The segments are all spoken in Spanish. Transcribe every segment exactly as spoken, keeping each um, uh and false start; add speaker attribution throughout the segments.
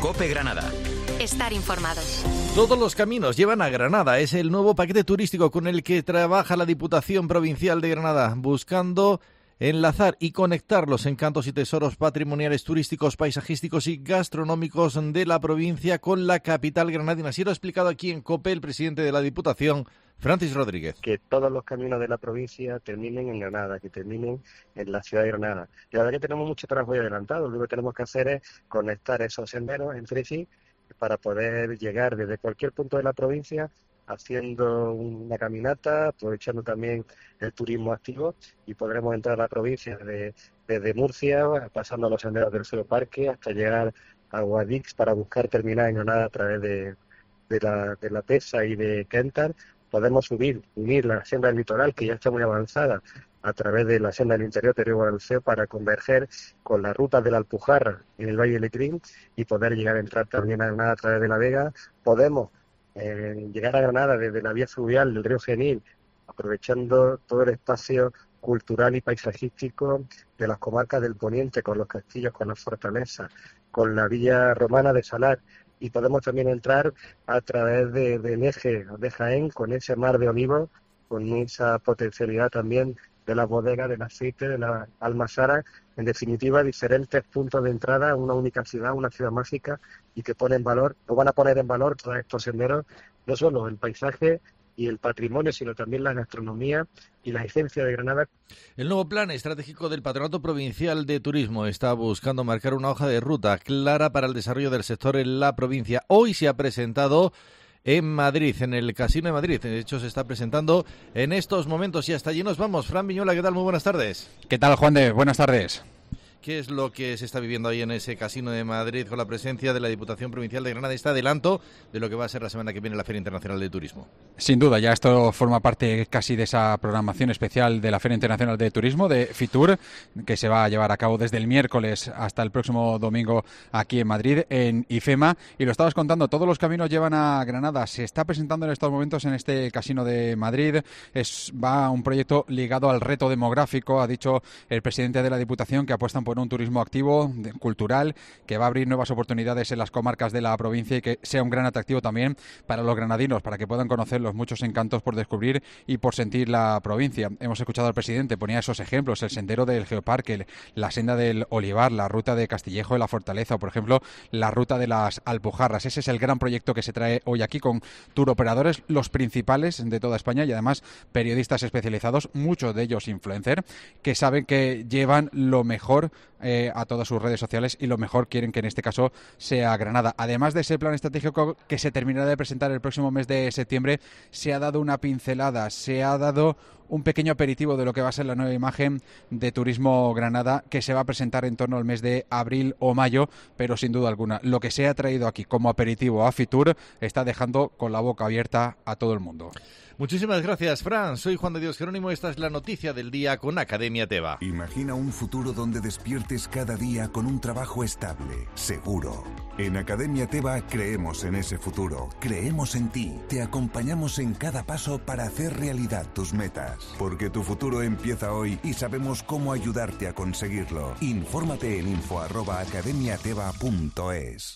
Speaker 1: COPE Granada.
Speaker 2: Estar informados.
Speaker 3: Todos los caminos llevan a Granada. Es el nuevo paquete turístico con el que trabaja la Diputación Provincial de Granada, buscando enlazar y conectar los encantos y tesoros patrimoniales, turísticos, paisajísticos y gastronómicos de la provincia con la capital granadina. Así lo ha explicado aquí en COPE el presidente de la Diputación, Francis Rodríguez.
Speaker 4: Que todos los caminos de la provincia terminen en Granada, que terminen en la ciudad de Granada. Y la verdad que tenemos mucho trabajo adelantado. Lo que tenemos que hacer es conectar esos senderos entre sí para poder llegar desde cualquier punto de la provincia haciendo una caminata, aprovechando también el turismo activo, y podremos entrar a la provincia de, desde Murcia, pasando a los senderos del Cero Parque hasta llegar a Guadix para buscar terminar en Granada a través de, de, la, de la Pesa y de Kentar. Podemos subir, unir la senda del litoral, que ya está muy avanzada, a través de la senda del interior de Río Guadalceo para converger con la ruta de la Alpujarra en el Valle de Lecrín y poder llegar a entrar también a Granada a través de La Vega. Podemos eh, llegar a Granada desde la vía fluvial del río Genil, aprovechando todo el espacio cultural y paisajístico de las comarcas del Poniente, con los castillos, con las fortalezas, con la villa romana de Salar. Y podemos también entrar a través de, del eje de Jaén, con ese mar de olivos, con esa potencialidad también de la bodega, del aceite, de la almazara, en definitiva diferentes puntos de entrada a una única ciudad, una ciudad mágica, y que pone en valor, o van a poner en valor todos estos senderos, no solo el paisaje y el patrimonio, sino también la gastronomía y la esencia de Granada.
Speaker 3: El nuevo plan estratégico del Patronato Provincial de Turismo está buscando marcar una hoja de ruta clara para el desarrollo del sector en la provincia. Hoy se ha presentado en Madrid, en el Casino de Madrid. De hecho, se está presentando en estos momentos y hasta allí nos vamos. Fran Viñola, ¿qué tal? Muy buenas tardes.
Speaker 5: ¿Qué tal, Juan de? Buenas tardes.
Speaker 3: ¿Qué es lo que se está viviendo ahí en ese Casino de Madrid con la presencia de la Diputación Provincial de Granada? Este adelanto de lo que va a ser la semana que viene la Feria Internacional de Turismo.
Speaker 5: Sin duda, ya esto forma parte casi de esa programación especial de la Feria Internacional de Turismo, de FITUR, que se va a llevar a cabo desde el miércoles hasta el próximo domingo aquí en Madrid, en IFEMA. Y lo estabas contando, todos los caminos llevan a Granada. Se está presentando en estos momentos en este Casino de Madrid. Es, va un proyecto ligado al reto demográfico. Ha dicho el presidente de la Diputación que apuestan por un turismo activo, cultural, que va a abrir nuevas oportunidades en las comarcas de la provincia y que sea un gran atractivo también para los granadinos, para que puedan conocer los muchos encantos por descubrir y por sentir la provincia. Hemos escuchado al presidente, ponía esos ejemplos, el sendero del Geoparque, la senda del Olivar, la ruta de Castillejo de la Fortaleza o, por ejemplo, la ruta de las Alpujarras. Ese es el gran proyecto que se trae hoy aquí con turoperadores, los principales de toda España, y además periodistas especializados, muchos de ellos influencers, que saben que llevan lo mejor eh, a todas sus redes sociales y lo mejor quieren que en este caso sea Granada. Además de ese plan estratégico que se terminará de presentar el próximo mes de septiembre, se ha dado una pincelada, se ha dado un pequeño aperitivo de lo que va a ser la nueva imagen de Turismo Granada, que se va a presentar en torno al mes de abril o mayo, pero sin duda alguna lo que se ha traído aquí como aperitivo a FITUR está dejando con la boca abierta a todo el mundo.
Speaker 3: Muchísimas gracias, Fran. Soy Juan de Dios Jerónimo. Esta es la noticia del día con Academia Teva.
Speaker 6: Imagina un futuro donde despiertes cada día con un trabajo estable, seguro. En Academia Teva creemos en ese futuro, creemos en ti, te acompañamos en cada paso para hacer realidad tus metas. Porque tu futuro empieza hoy y sabemos cómo ayudarte a conseguirlo. Infórmate en info arroba academiateva punto es.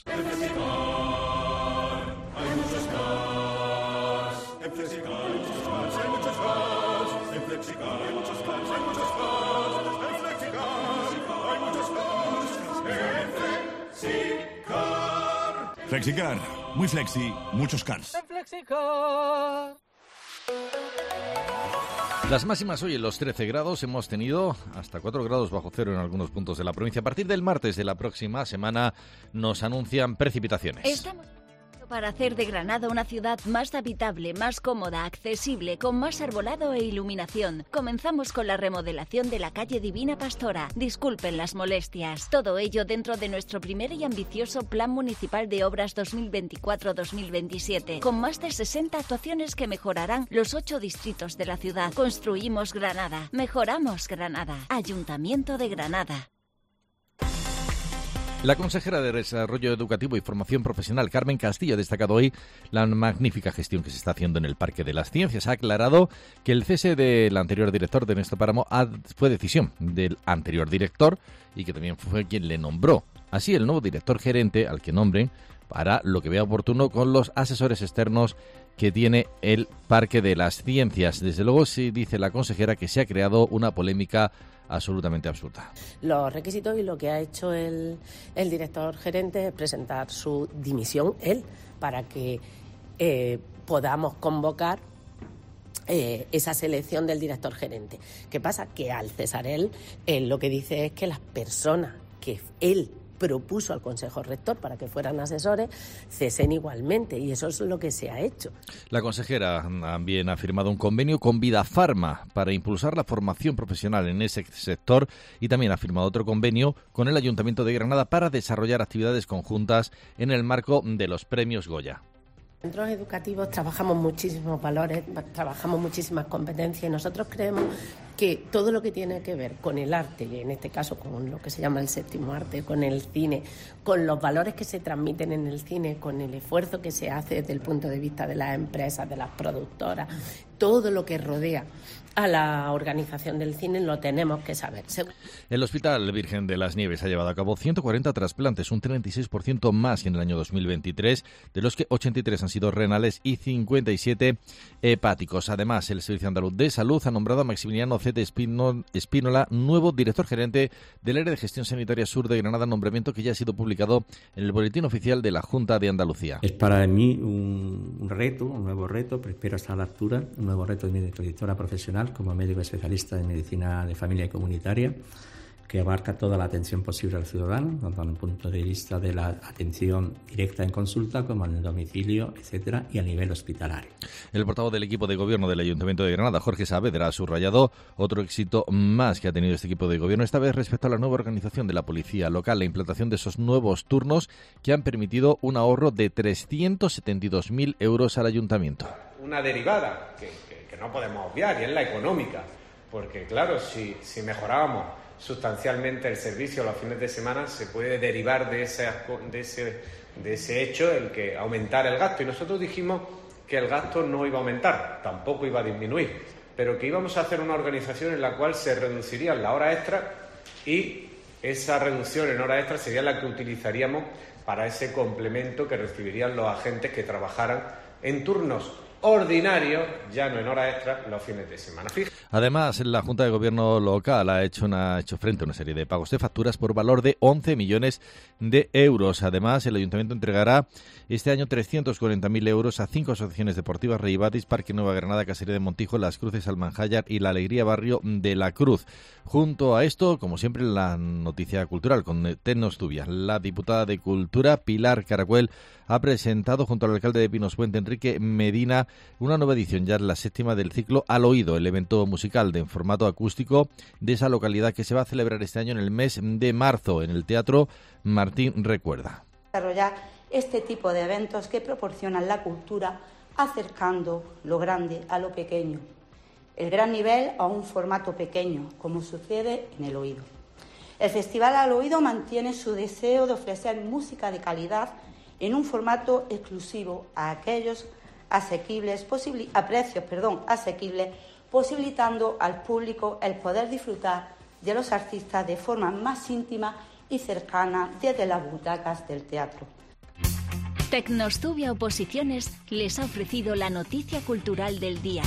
Speaker 7: Flexicar, muy flexi, muchos cars.
Speaker 3: Las máximas hoy en los trece grados, hemos tenido hasta cuatro grados bajo cero en algunos puntos de la provincia. A partir del martes de la próxima semana nos anuncian precipitaciones.
Speaker 2: Estamos para hacer de Granada una ciudad más habitable, más cómoda, accesible, con más arbolado e iluminación. Comenzamos con la remodelación de la calle Divina Pastora. Disculpen las molestias. Todo ello dentro de nuestro primer y ambicioso Plan Municipal de Obras dos mil veinticuatro dos mil veintisiete, con más de sesenta actuaciones que mejorarán los ocho distritos de la ciudad. Construimos Granada. Mejoramos Granada. Ayuntamiento de Granada.
Speaker 3: La consejera de Desarrollo Educativo y Formación Profesional, Carmen Castillo, ha destacado hoy la magnífica gestión que se está haciendo en el Parque de las Ciencias. Ha aclarado que el cese del anterior director de Néstor Páramo fue decisión del anterior director y que también fue quien le nombró así el nuevo director gerente al que nombren para lo que vea oportuno con los asesores externos que tiene el Parque de las Ciencias. Desde luego, sí dice la consejera que se ha creado una polémica absolutamente absurda.
Speaker 1: Los requisitos y lo que ha hecho el, el director gerente es presentar su dimisión, él, para que eh, podamos convocar eh, esa selección del director gerente. ¿Qué pasa? Que al cesar él, él lo que dice es que las personas que él propuso al Consejo Rector para que fueran asesores, cesen igualmente, y eso es lo que se ha hecho.
Speaker 3: La consejera también ha firmado un convenio con Vidafarma para impulsar la formación profesional en ese sector y también ha firmado otro convenio con el Ayuntamiento de Granada para desarrollar actividades conjuntas en el marco de los premios Goya.
Speaker 1: En centros educativos trabajamos muchísimos valores, trabajamos muchísimas competencias y nosotros creemos que todo lo que tiene que ver con el arte, y en este caso con lo que se llama el séptimo arte, con el cine, con los valores que se transmiten en el cine, con el esfuerzo que se hace desde el punto de vista de las empresas, de las productoras, todo lo que rodea a la organización del cine lo tenemos que saber.
Speaker 3: El Hospital Virgen de las Nieves ha llevado a cabo ciento cuarenta trasplantes, un treinta y seis por ciento más que en el año dos mil veintitrés, de los que ochenta y tres han sido renales y cincuenta y siete hepáticos. Además, el Servicio Andaluz de Salud ha nombrado a Maximiliano Zete Espínola nuevo director gerente del área de gestión sanitaria sur de Granada, nombramiento que ya ha sido publicado en el Boletín Oficial de la Junta de Andalucía.
Speaker 8: Es para mí un, un reto, un nuevo reto, pero espero estar a la altura, un nuevo reto de mi trayectoria profesional como médico especialista en medicina de familia y comunitaria, que abarca toda la atención posible al ciudadano, tanto desde el punto de vista de la atención directa en consulta como en el domicilio, etcétera, y a nivel hospitalario.
Speaker 3: El portavoz del equipo de gobierno del Ayuntamiento de Granada, Jorge Saavedra, ha subrayado otro éxito más que ha tenido este equipo de gobierno, esta vez respecto a la nueva organización de la policía local, la implantación de esos nuevos turnos que han permitido un ahorro de trescientos setenta y dos mil euros al Ayuntamiento.
Speaker 9: Una derivada que, que, que no podemos obviar, y es la económica, porque claro, si, si mejorábamos sustancialmente el servicio los fines de semana, se puede derivar de ese, de ese, de ese hecho el que aumentar el gasto. Y nosotros dijimos que el gasto no iba a aumentar, tampoco iba a disminuir, pero que íbamos a hacer una organización en la cual se reducirían las horas extras y esa reducción en horas extras sería la que utilizaríamos para ese complemento que recibirían los agentes que trabajaran en turnos ordinario, ya no en hora extra, los fines de semana.
Speaker 3: Además, la Junta de Gobierno local ha hecho, una, ha hecho frente a una serie de pagos de facturas por valor de once millones de euros. Además, el Ayuntamiento entregará este año trescientos cuarenta mil euros a cinco asociaciones deportivas: Rey Batis, Parque Nueva Granada, Casería de Montijo, Las Cruces, Almanjayar y La Alegría Barrio de la Cruz. Junto a esto, como siempre, la noticia cultural con Tecnostubia. La diputada de Cultura, Pilar Caracuel, ha presentado junto al alcalde de Pinos Puente, Enrique Medina, una nueva edición, ya la séptima, del ciclo Al Oído, el evento musical de formato acústico de esa localidad que se va a celebrar este año en el mes de marzo en el Teatro Martín Recuerda.
Speaker 10: Desarrollar este tipo de eventos que proporcionan la cultura acercando lo grande a lo pequeño, el gran nivel a un formato pequeño, como sucede en El Oído. El Festival Al Oído mantiene su deseo de ofrecer música de calidad en un formato exclusivo a aquellos asequibles, posibili- a precios perdón, asequibles, posibilitando al público el poder disfrutar de los artistas de forma más íntima y cercana desde las butacas del teatro.
Speaker 2: Tecnostubia Oposiciones les ha ofrecido la noticia cultural del día.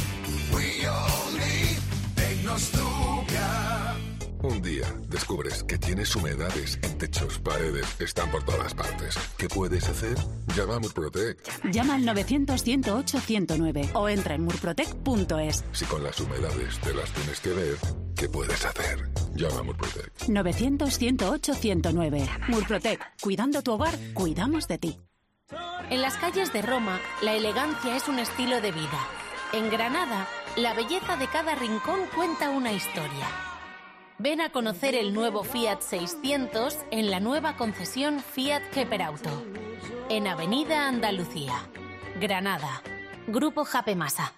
Speaker 11: Un día descubres que tienes humedades en techos, paredes, están por todas partes. ¿Qué puedes hacer? Llama a Murprotec.
Speaker 12: Llama al novecientos, ciento ocho, ciento nueve o entra en murprotec punto es.
Speaker 11: Si con las humedades te las tienes que ver, ¿qué puedes hacer? Llama a Murprotec.
Speaker 12: novecientos, ciento ocho, ciento nueve. Murprotec. Cuidando tu hogar, cuidamos de ti.
Speaker 13: En las calles de Roma, la elegancia es un estilo de vida. En Granada, la belleza de cada rincón cuenta una historia. Ven a conocer el nuevo Fiat seiscientos en la nueva concesión Fiat Keperauto, en Avenida Andalucía, Granada. Grupo Jape Masa.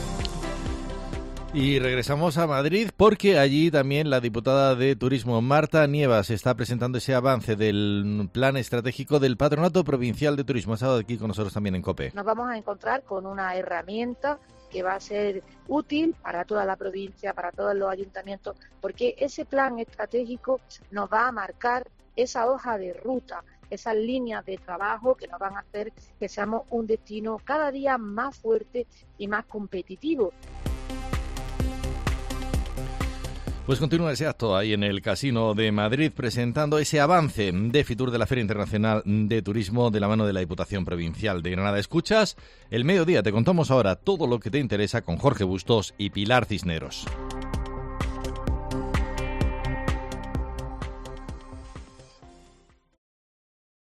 Speaker 3: Y regresamos a Madrid porque allí también la diputada de Turismo, Marta Nievas, está presentando ese avance del plan estratégico del Patronato Provincial de Turismo. Ha estado aquí con nosotros también en COPE.
Speaker 14: Nos vamos a encontrar con una herramienta que va a ser útil para toda la provincia, para todos los ayuntamientos, porque ese plan estratégico nos va a marcar esa hoja de ruta, esas líneas de trabajo que nos van a hacer que seamos un destino cada día más fuerte y más competitivo.
Speaker 3: Pues continúa ese acto ahí en el Casino de Madrid presentando ese avance de Fitur de la Feria Internacional de Turismo de la mano de la Diputación Provincial de Granada. Escuchas El Mediodía, te contamos ahora todo lo que te interesa con Jorge Bustos y Pilar Cisneros.